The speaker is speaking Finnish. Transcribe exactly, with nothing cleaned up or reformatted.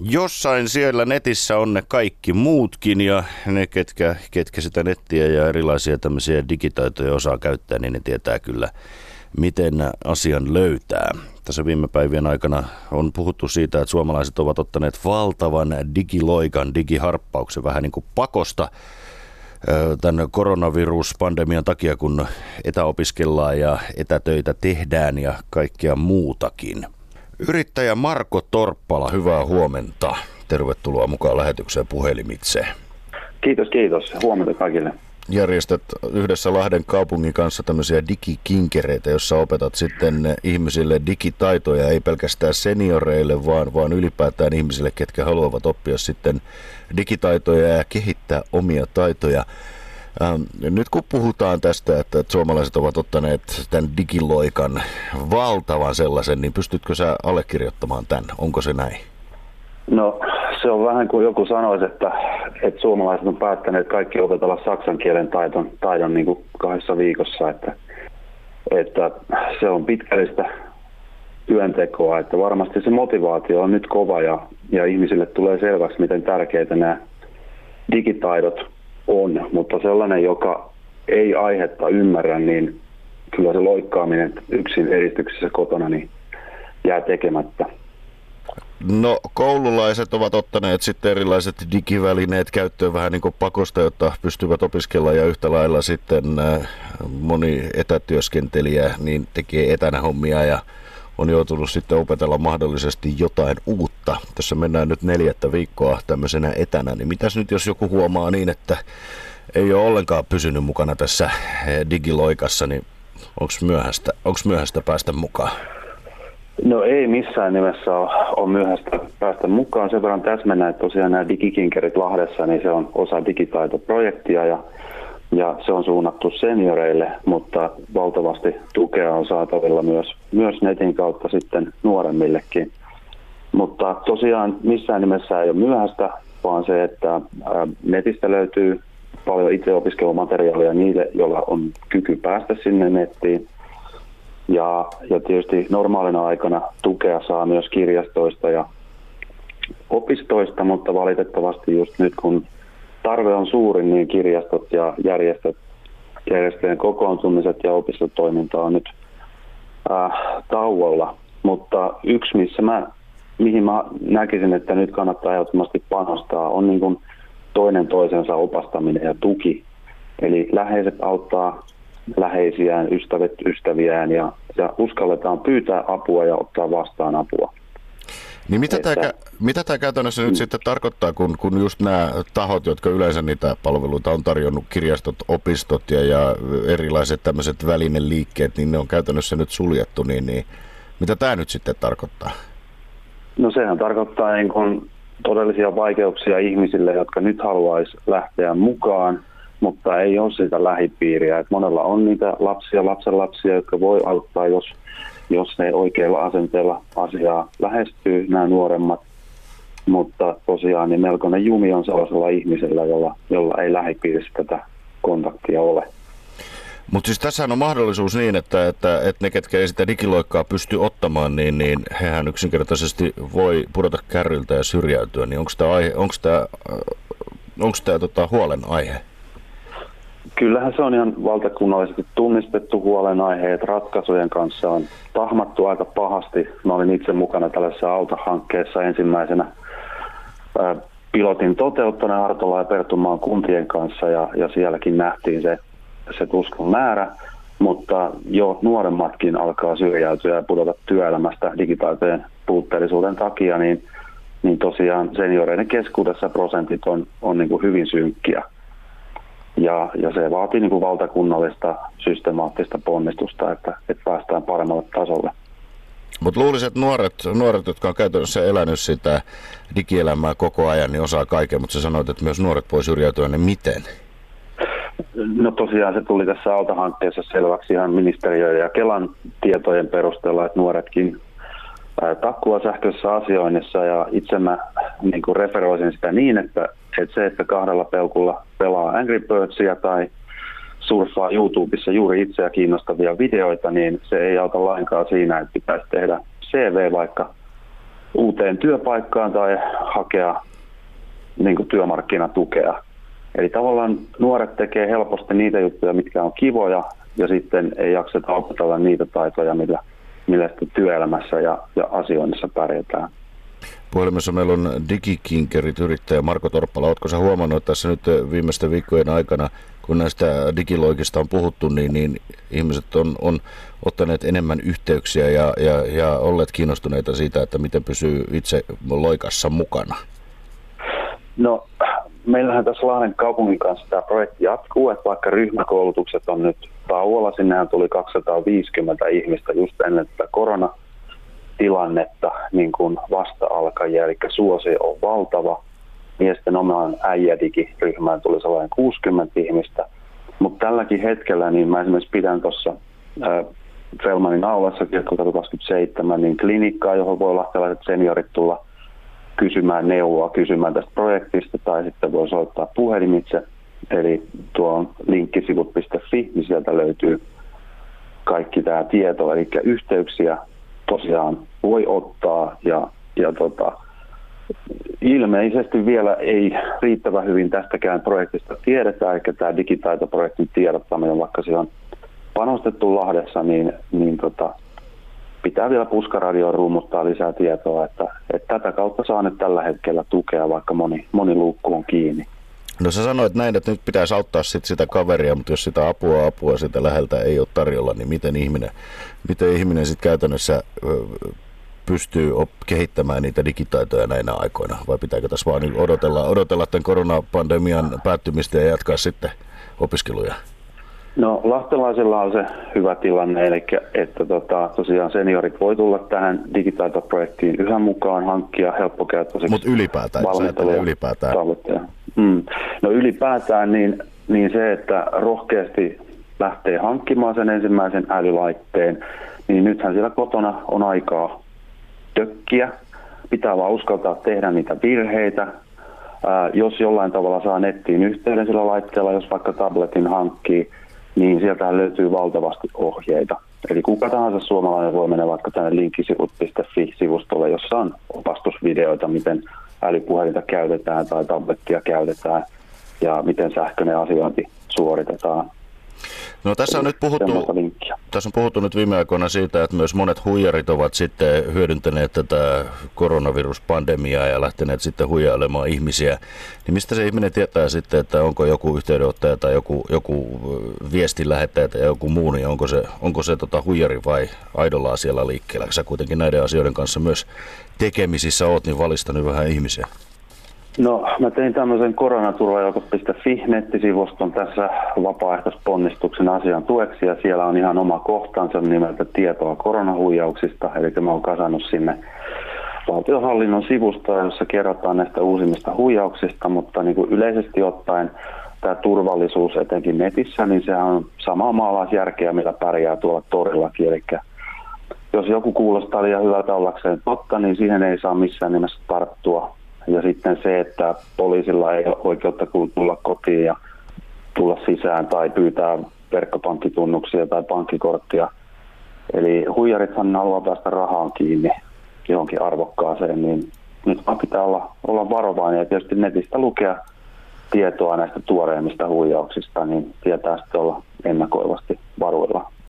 Jossain siellä netissä on ne kaikki muutkin ja ne, ketkä, ketkä sitä nettiä ja erilaisia tämmöisiä digitaitoja osaa käyttää, niin ne tietää kyllä, miten asian löytää. Tässä viime päivien aikana on puhuttu siitä, että suomalaiset ovat ottaneet valtavan digiloikan, digiharppauksen vähän niin kuin pakosta tämän koronaviruspandemian takia, kun etäopiskellaan ja etätöitä tehdään ja kaikkea muutakin. Yrittäjä Marko Torppala, hyvää huomenta. Tervetuloa mukaan lähetykseen puhelimitse. Kiitos, kiitos. Huomenta kaikille. Järjestät yhdessä Lahden kaupungin kanssa tämmöisiä digikinkereitä, jossa opetat sitten ihmisille digitaitoja, ei pelkästään senioreille, vaan, vaan ylipäätään ihmisille, ketkä haluavat oppia sitten digitaitoja ja kehittää omia taitoja. Ähm, nyt kun puhutaan tästä, että suomalaiset ovat ottaneet tämän digiloikan valtavan sellaisen, niin pystytkö sä allekirjoittamaan tämän? Onko se näin? No se on vähän kuin joku sanoisi, että, että suomalaiset on päättäneet kaikki opetella saksan kielen taidon, taidon niin kuin kahdessa viikossa, että, että se on pitkällistä työntekoa, että varmasti se motivaatio on nyt kova ja, ja ihmisille tulee selväksi, miten tärkeitä nämä digitaidot on, mutta sellainen, joka ei aihetta ymmärrä, niin kyllä se loikkaaminen yksin eristyksessä kotona niin jää tekemättä. No koululaiset ovat ottaneet sitten erilaiset digivälineet käyttöön vähän niin kuin pakosta, jotta pystyvät opiskella ja yhtä lailla sitten moni etätyöskentelijä niin tekee etänä hommia ja on joutunut sitten opetella mahdollisesti jotain uutta. Tässä mennään nyt neljättä viikkoa tämmöisenä etänä, niin mitäs nyt jos joku huomaa niin, että ei ole ollenkaan pysynyt mukana tässä digiloikassa, niin onko myöhäistä, onko myöhäistä päästä mukaan? No ei missään nimessä ole, ole myöhäistä päästä mukaan. Sen verran täsmennä, että tosiaan nämä digikinkerit Lahdessa, niin se on osa digitaitoprojektia ja, ja se on suunnattu senioreille, mutta valtavasti tukea on saatavilla myös, myös netin kautta sitten nuoremmillekin. Mutta tosiaan missään nimessä ei ole myöhäistä, vaan se, että netistä löytyy paljon itseopiskelumateriaalia niille, joilla on kyky päästä sinne nettiin. Ja, ja tietysti normaalina aikana tukea saa myös kirjastoista ja opistoista, mutta valitettavasti just nyt kun tarve on suurin, niin kirjastot ja järjestöt, järjestöjen kokoontumiset ja opistotoiminta on nyt äh, tauolla. Mutta yksi, missä mä, mihin mä näkisin, että nyt kannattaa ehdottomasti panostaa, on niin kuin toinen toisensa opastaminen ja tuki. Eli läheiset auttaa läheisiään, ystävät ystäviään ja, ja uskalletaan pyytää apua ja ottaa vastaan apua. Niin mitä että, tämä, mitä tämä käytännössä nyt mm. sitten tarkoittaa, kun, kun just nämä tahot, jotka yleensä niitä palveluita on tarjonnut, kirjastot, opistot ja, ja erilaiset tämmöiset välineliikkeet, niin ne on käytännössä nyt suljettu, niin, niin mitä tämä nyt sitten tarkoittaa? No sehän tarkoittaa niin kuin todellisia vaikeuksia ihmisille, jotka nyt haluaisi lähteä mukaan, mutta ei ole sitä lähipiiriä. Et monella on niitä lapsia, lapsenlapsia, jotka voi auttaa, jos, jos ne oikealla asenteella asiaa lähestyy, nämä nuoremmat. Mutta tosiaan niin melkoinen jumi on sellaisella ihmisellä, jolla, jolla ei lähipiirissä tätä kontaktia ole. Mutta siis tässä on mahdollisuus niin, että, että, että ne, ketkä ei sitä digiloikkaa pysty ottamaan, niin, niin hehän yksinkertaisesti voi pudota kärryltä ja syrjäytyä. Niin onko tämä, onko tämä, onko tämä tota, huolenaihe? Kyllähän se on ihan valtakunnallisesti tunnistettu huolenaihe, että ratkaisujen kanssa on tahmattu aika pahasti. Mä olin itse mukana tällaisessa AUTA-hankkeessa ensimmäisenä ää, pilotin toteuttaneen Hartola ja Pertunmaan kuntien kanssa ja, ja sielläkin nähtiin se, se tuskan määrä, mutta jo nuoremmatkin alkaa syrjäytyä ja pudota työelämästä digitaitojen puutteellisuuden takia, niin, niin tosiaan senioreiden keskuudessa prosentit on, on niin kuin hyvin synkkiä. Ja, ja se vaatii niin kuin valtakunnallista systemaattista ponnistusta, että, että päästään paremmalle tasolle. Mutta luulisin, että nuoret, nuoret, jotka on käytännössä elänyt sitä digielämää koko ajan, niin osaa kaiken, mutta sä sanoit, että myös nuoret voi syrjäytyä, niin miten? No tosiaan se tuli tässä AUTA-hankkeessa selväksi ihan ministeriöiden ja Kelan tietojen perusteella, että nuoretkin takkua sähköisessä asioinnissa ja itse mä niin kuin referoisin sitä niin, että, että se, että kahdella peukulla pelaa Angry Birdsia tai surffaa YouTubessa juuri itseä kiinnostavia videoita, niin se ei auta lainkaan siinä, että pitäisi tehdä C V vaikka uuteen työpaikkaan tai hakea niin kuin työmarkkinatukea. Eli tavallaan nuoret tekee helposti niitä juttuja, mitkä on kivoja, ja sitten ei jakseta opetella niitä taitoja, millä, millä sitten työelämässä ja, ja asioinnissa pärjätään. Puhelimessa meillä on digikinkerit yrittäjä Marko Torppala. Oletko sä huomannut, että tässä nyt viimeisten viikkojen aikana, kun näistä digiloikista on puhuttu, niin, niin ihmiset on, on ottaneet enemmän yhteyksiä ja, ja, ja olleet kiinnostuneita siitä, että miten pysyy itse loikassa mukana? No, meillähän tässä Lahden kaupungin kanssa tämä projekti jatkuu, että vaikka ryhmäkoulutukset on nyt tauolla, sinnehän tuli kaksisataaviisikymmentä ihmistä just ennen tätä koronatilannetta niin kuin vasta-alkajia, eli suosio on valtava. Miesten omaan äijädigiryhmään tuli sellainen kuusikymmentä ihmistä, mutta tälläkin hetkellä niin mä esimerkiksi pidän tuossa Felmanin aulassa Kirkkokatu kaksikymmentäseitsemän niin klinikkaa, johon voi lahtelaiset seniorit tulla kysymään neuvoa, kysymään tästä projektista, tai sitten voi soittaa puhelimitse. Eli tuo on linkkisivut piste fi, niin sieltä löytyy kaikki tämä tieto, eli yhteyksiä tosiaan voi ottaa, ja, ja tota, ilmeisesti vielä ei riittävän hyvin tästäkään projektista tiedetä, eli tämä digitaitoprojektin tiedottaminen, vaikka se on panostettu Lahdessa, niin, niin tota, pitää vielä puskaradioon ruumuttaa lisää tietoa, että, että tätä kautta saa nyt tällä hetkellä tukea, vaikka moni, moni luukku on kiinni. No sä sanoit näin, että nyt pitäisi auttaa sit sitä kaveria, mutta jos sitä apua apua sitä läheltä ei ole tarjolla, niin miten ihminen, miten ihminen sitten käytännössä pystyy op- kehittämään niitä digitaitoja näinä aikoina? Vai pitääkö tässä vaan odotella, odotella tämän koronapandemian päättymistä ja jatkaa sitten opiskeluja? No lahtelaisilla on se hyvä tilanne, eli että tota, tosiaan seniorit voi tulla tähän digitaitoprojektiin yhä mukaan, hankkia helppokäyttöiseksi. Mutta ylipäätään, jos ajattelee ylipäätään. Mm. No ylipäätään niin, niin se, että rohkeasti lähtee hankkimaan sen ensimmäisen älylaitteen, niin nythän siellä kotona on aikaa tökkiä. Pitää vaan uskaltaa tehdä niitä virheitä. Ää, jos jollain tavalla saa nettiin yhteyden sillä laitteella, jos vaikka tabletin hankkii, niin sieltä löytyy valtavasti ohjeita. Eli kuka tahansa suomalainen voi mennä vaikka tänne linkkisivut piste fi-sivustolle, jossa on opastusvideoita, miten älypuhelinta käytetään tai tablettia käytetään ja miten sähköinen asiointi suoritetaan. No tässä on nyt puhuttu, tässä on puhuttu nyt viime aikoina siitä, että myös monet huijarit ovat sitten hyödyntäneet tätä koronaviruspandemiaa ja lähteneet sitten huijailemaan ihmisiä. Niin mistä se ihminen tietää sitten, että onko joku yhteydenottaja tai joku, joku viestin lähettäjä tai joku muu, niin onko se, onko se tota huijari vai aidolla asialla liikkeellä? Sä kuitenkin näiden asioiden kanssa myös tekemisissä oot, niin valistanut vähän ihmisiä. No, mä tein tämmöisen koronaturvajoukot piste fi-nettisivuston tässä vapaaehtoisponnistuksen asian tueksi, ja siellä on ihan oma kohtansa nimeltä tietoa koronahuijauksista, eli mä oon kasannut sinne valtionhallinnon sivustoa, jossa kerrotaan näistä uusimmista huijauksista, mutta niin kuin yleisesti ottaen tämä turvallisuus etenkin netissä, niin sehän on samaa maalaisjärkeä, millä pärjää tuolla torillakin, eli jos joku kuulostaa liian hyvältä ollakseen totta, niin siihen ei saa missään nimessä tarttua. Ja sitten se, että poliisilla ei ole oikeutta tulla kotiin ja tulla sisään tai pyytää verkkopankkitunnuksia tai pankkikorttia. Eli huijarithan haluaa päästä rahaan kiinni johonkin arvokkaaseen, niin nyt vaan pitää olla, olla varovainen ja tietysti netistä lukea tietoa näistä tuoreimmista huijauksista, niin tietää sitten olla ennakoivasti varuilla.